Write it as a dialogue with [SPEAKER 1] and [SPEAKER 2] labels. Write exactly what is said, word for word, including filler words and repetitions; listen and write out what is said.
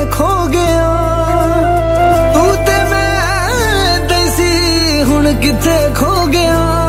[SPEAKER 1] खो गया तू ते मैं तैसी हुण किथे खो गया।